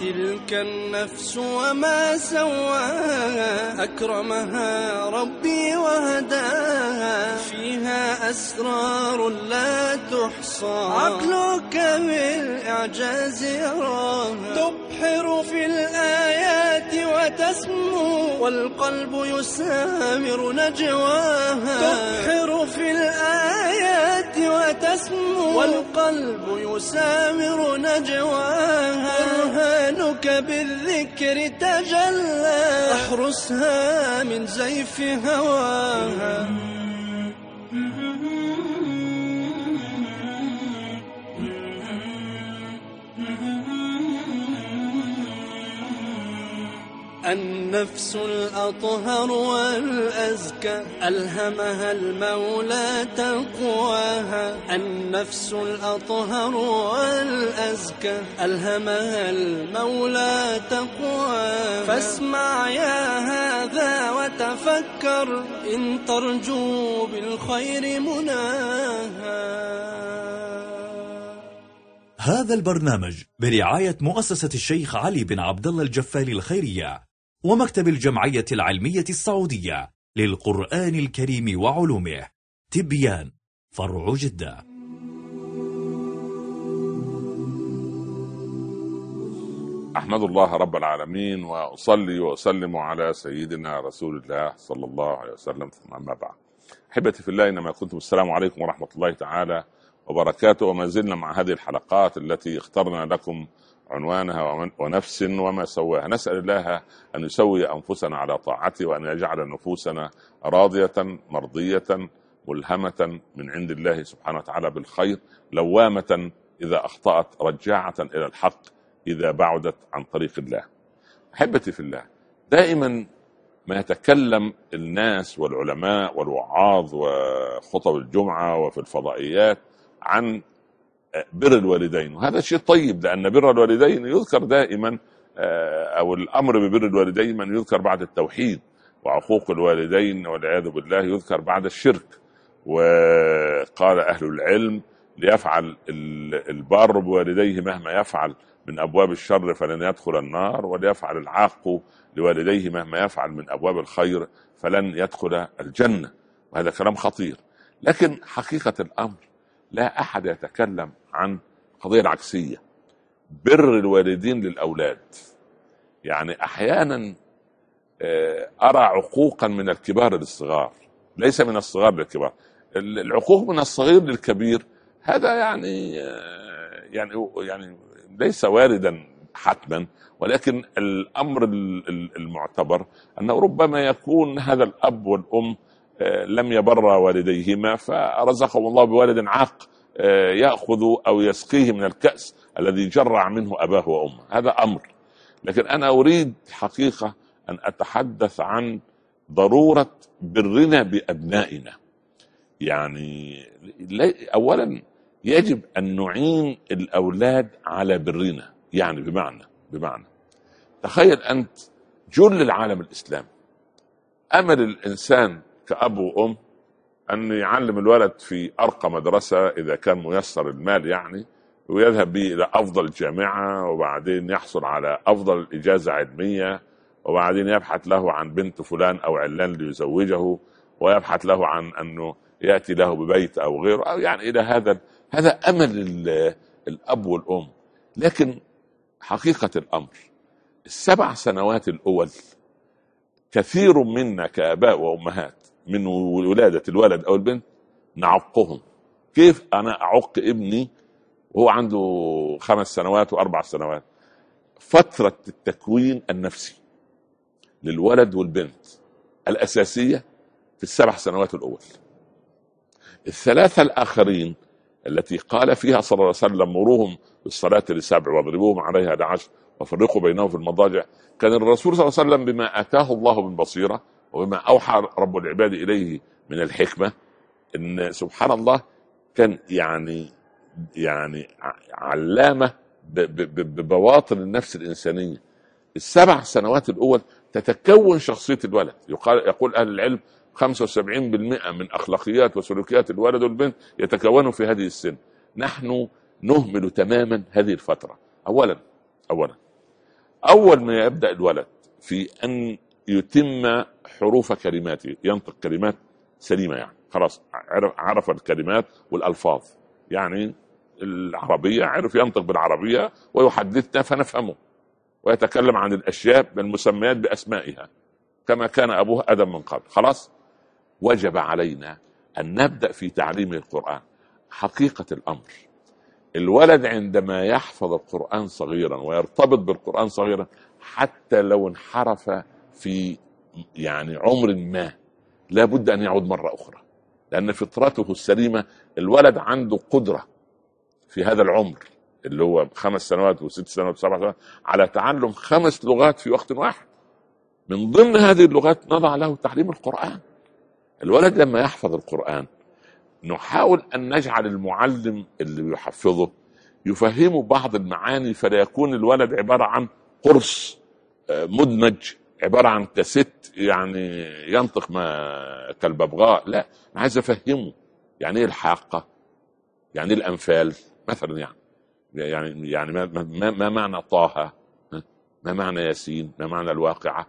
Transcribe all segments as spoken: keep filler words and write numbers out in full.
تلك النفس وما سواها أكرمها ربي وهداها فيها أسرار لا تحصى عقلك بالإعجاز يراها تبحر في الآيات وتسمو والقلب يسامر نجواها تبحر في الآيات وتسمو والقلب يسامر نجواها برهانك بالذكر تجلى احرسها من زيف هواها النفس الأطهر والأزكى ألهمها المولى تقواها النفس الأطهر والأزكى ألهمها المولى تقواها فاسمع يا هذا وتفكر إن ترجو بالخير مناها. هذا البرنامج برعاية مؤسسة الشيخ علي بن عبد الله الجفالي الخيرية ومكتب الجمعية العلمية السعودية للقرآن الكريم وعلومه. تبيان فرع جدة. أحمد الله رب العالمين وأصلي وأسلم على سيدنا رسول الله صلى الله عليه وسلم، ثم أما بعد. أحبتي في الله، إنما كنتم السلام عليكم ورحمة الله تعالى وبركاته. وما زلنا مع هذه الحلقات التي اخترنا لكم عنوانها ونفس وما سواها. نسأل الله أن يسوي أنفسنا على طاعته، وأن يجعل نفوسنا راضية مرضية ملهمة من عند الله سبحانه وتعالى بالخير، لوامة إذا أخطأت، رجاعة إلى الحق إذا بعدت عن طريق الله. أحبتي في الله، دائما ما يتكلم الناس والعلماء والوعاظ وخطب الجمعة وفي الفضائيات عن بر الوالدين، وهذا شيء طيب، لأن بر الوالدين يذكر دائما، أو الأمر ببر الوالدين من يذكر بعد التوحيد، وعقوق الوالدين والعياذ بالله يذكر بعد الشرك. وقال أهل العلم: ليفعل البار بوالديه مهما يفعل من أبواب الشر فلن يدخل النار، وليفعل العاق لوالديه مهما يفعل من أبواب الخير فلن يدخل الجنة. وهذا كلام خطير، لكن حقيقة الأمر لا أحد يتكلم عن قضية العكسية، بر الوالدين للأولاد. يعني أحيانا أرى عقوقا من الكبار للصغار، ليس من الصغار للكبار. العقوق من الصغير للكبير هذا يعني يعني يعني ليس واردا حتما، ولكن الأمر المعتبر أنه ربما يكون هذا الأب والأم لم يبر والديهما، فرزقهم الله بوالد عاق يأخذ أو يسقيه من الكأس الذي جرع منه أباه وأمه. هذا أمر. لكن أنا أريد حقيقة أن أتحدث عن ضرورة برنا بأبنائنا. يعني أولا يجب أن نعين الأولاد على برنا. يعني بمعنى بمعنى تخيل أنت جل العالم الإسلامي أمل الإنسان كأب وأم أن يعلم الولد في أرقى مدرسة إذا كان ميسر المال، يعني ويذهب به إلى أفضل جامعة، وبعدين يحصل على أفضل إجازة علمية، وبعدين يبحث له عن بنت فلان أو علان ليزوجه، ويبحث له عن أنه يأتي له ببيت أو غيره، أو يعني إلى هذا هذا أمل الأب والأم. لكن حقيقة الأمر السبع سنوات الأول كثير منا كآباء وأمهات من ولادة الولد أو البنت نعقهم. كيف أنا أعق ابني وهو عنده خمس سنوات وأربع سنوات؟ فترة التكوين النفسي للولد والبنت الأساسية في السبع سنوات الأول. الثلاثة الآخرين التي قال فيها صلى الله عليه وسلم: مروهم بالصلاة لسبع واضربوهم عليها لعشر وفرقوا بينهم في المضاجع. كان الرسول صلى الله عليه وسلم بما آتاه الله من بصيرة وبما أوحى رب العباد إليه من الحكمة، إن سبحان الله كان يعني يعني علامة ببواطن النفس الإنسانية. السبع سنوات الأول تتكون شخصية الولد. يقال يقول أهل العلم خمسة وسبعين بالمئة من أخلاقيات وسلوكيات الولد والبنت يتكونوا في هذه السن. نحن نهمل تماما هذه الفترة. أولا أولا أول ما يبدأ الولد في أن يتم حروف كلماته، ينطق كلمات سليمة، يعني خلاص عرف الكلمات والألفاظ، يعني العربية عرف ينطق بالعربية ويحدثنا فنفهمه، ويتكلم عن الأشياء بالمسميات بأسمائها كما كان أبوه آدم من قبل. خلاص وجب علينا أن نبدأ في تعليم القرآن. حقيقة الأمر الولد عندما يحفظ القرآن صغيرا ويرتبط بالقرآن صغيرا، حتى لو انحرف في يعني عمر ما لا بد أن يعود مرة أخرى، لأن فطرته السليمة الولد عنده قدرة في هذا العمر اللي هو خمس سنوات وست سنوات وسبع سنوات على تعلم خمس لغات في وقت واحد. من ضمن هذه اللغات نضع له تعليم القرآن. الولد لما يحفظ القرآن نحاول أن نجعل المعلم اللي يحفظه يفهمه بعض المعاني، فلا يكون الولد عبارة عن قرص مدمج، عبارة عن كاسيت يعني ينطق ما كالببغاء. لا، أنا عايز أفهمه يعني إيه الحاقة، يعني إيه الأنفال مثلا، يعني يعني يعني ما, ما, ما معنى طه، ما معنى ياسين، ما معنى الواقعة،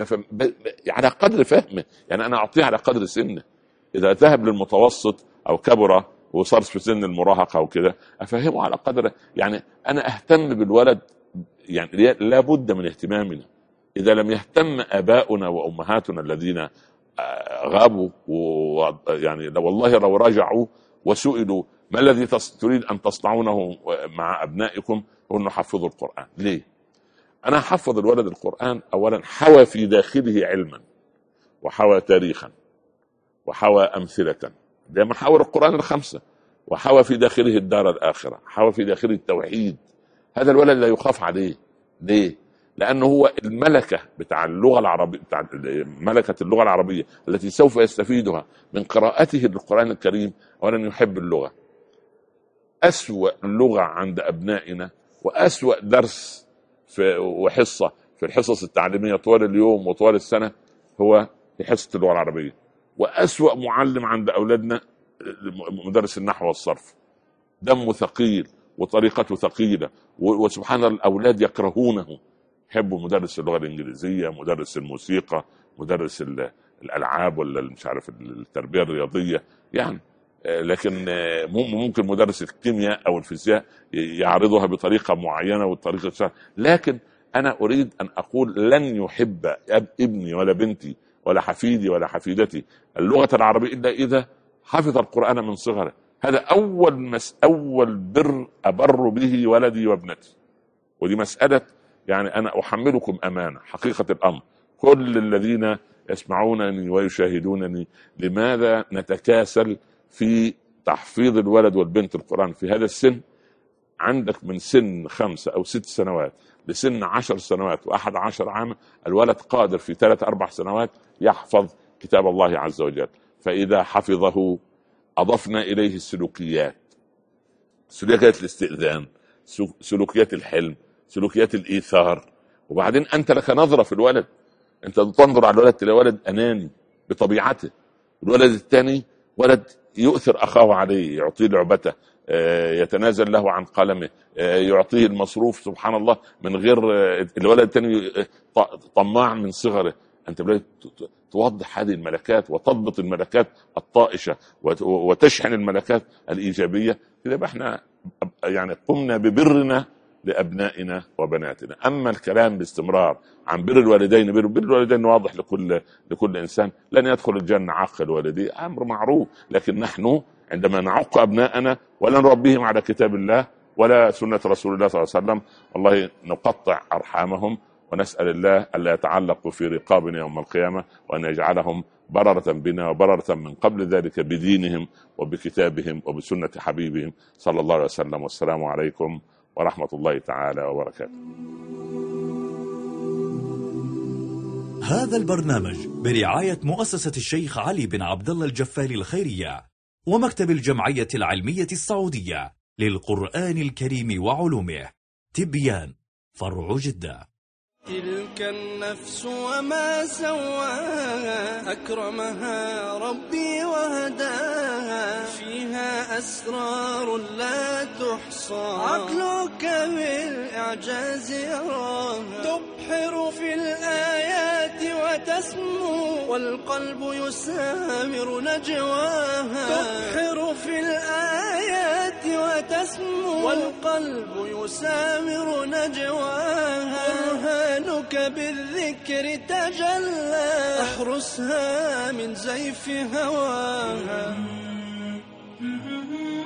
على قدر فهمه. يعني أنا أعطيه على قدر سنه. إذا ذهب للمتوسط أو كبر وصار في سن المراهقة أو كده أفهمه على قدر. يعني أنا أهتم بالولد، يعني لا بد من اهتمامنا. إذا لم يهتم آباؤنا وأمهاتنا الذين غابوا، ويعني والله لو رجعوا وسئلوا ما الذي تريد أن تصنعونه مع أبنائكم، هو أن حفظوا القرآن. ليه؟ أنا حفظ الولد القرآن أولا حوى في داخله علما، وحوى تاريخا، وحوى أمثلة، ده محاور القرآن الخمسة، وحوى في داخله الدار الآخرة، حوى في داخله التوحيد. هذا الولد لا يخاف عليه. ليه؟ لأنه هو الملكة بتاع اللغة العربية، بتاع ملكة اللغة العربية التي سوف يستفيدها من قراءته للقرآن الكريم. أولا يحب اللغة. أسوأ لغة عند أبنائنا وأسوأ درس في وحصة في الحصص التعليمية طوال اليوم وطوال السنة هو في حصة اللغة العربية. وأسوأ معلم عند أولادنا مدرس النحو والصرف، دمه ثقيل وطريقته ثقيلة، وسبحان الله الأولاد يكرهونه. يحبوا مدرس اللغة الإنجليزية، مدرس الموسيقى، مدرس الألعاب ولا مش عارف التربية الرياضية يعني. لكن ممكن مدرس الكيمياء أو الفيزياء يعرضها بطريقة معينة والطريقة الشرع. لكن أنا أريد أن أقول لن يحب ابني ولا بنتي ولا حفيدي ولا حفيدتي اللغة العربية إلا إذا حفظ القرآن من صغره. هذا أول مس أول بر أبر به ولدي وابنتي. ودي مسألة يعني أنا أحملكم أمانة. حقيقة الأمر كل الذين يسمعونني ويشاهدونني، لماذا نتكاسل في تحفيظ الولد والبنت القرآن في هذا السن؟ عندك من سن خمسة أو ست سنوات لسن عشر سنوات وأحد عشر عام الولد قادر في ثلاث أربع سنوات يحفظ كتاب الله عز وجل. فإذا حفظه أضفنا إليه السلوكيات، سلوكيات الاستئذان، سلوكيات الحلم، سلوكيات الإيثار. وبعدين أنت لك نظرة في الولد، أنت تنظر على الولد تلاقي ولد أناني بطبيعته، الولد الثاني ولد يؤثر أخاه عليه، يعطيه لعبته، يتنازل له عن قلمه، يعطيه المصروف سبحان الله من غير. الولد الثاني طماع من صغره. أنت بدأت توضح هذه الملكات وتضبط الملكات الطائشة وتشحن الملكات الإيجابية. كده احنا يعني قمنا ببرنا لأبنائنا وبناتنا. أما الكلام باستمرار عن بر الوالدين، بر, بر الوالدين واضح لكل لكل إنسان، لن يدخل الجنة عاقل والديه، أمر معروف. لكن نحن عندما نعق أبناءنا ولا نربيهم على كتاب الله ولا سنة رسول الله صلى الله عليه وسلم، والله نقطع أرحامهم، ونسأل الله ألا يتعلقوا في رقابنا يوم القيامة، وأن يجعلهم بررة بنا وبررة من قبل ذلك بدينهم وبكتابهم وبسنة حبيبهم صلى الله عليه وسلم. والسلام عليكم ورحمة الله تعالى وبركاته. هذا البرنامج برعاية مؤسسة الشيخ علي بن عبد الله الجفالي الخيرية ومكتب الجمعية العلمية السعودية للقرآن الكريم وعلومه. تبيان فرع جدة. تلك النفس وما سواها، أكرمها ربي وهداها، فيها أسرار لا تحصى، عقلك بالإعجاز يراها. وتسمو والقلب يسامر نجواها، تبحر في الآيات وتسمو والقلب يسامر نجواها، برهانك بالذكر تجلى، احرسها من زيف هواها.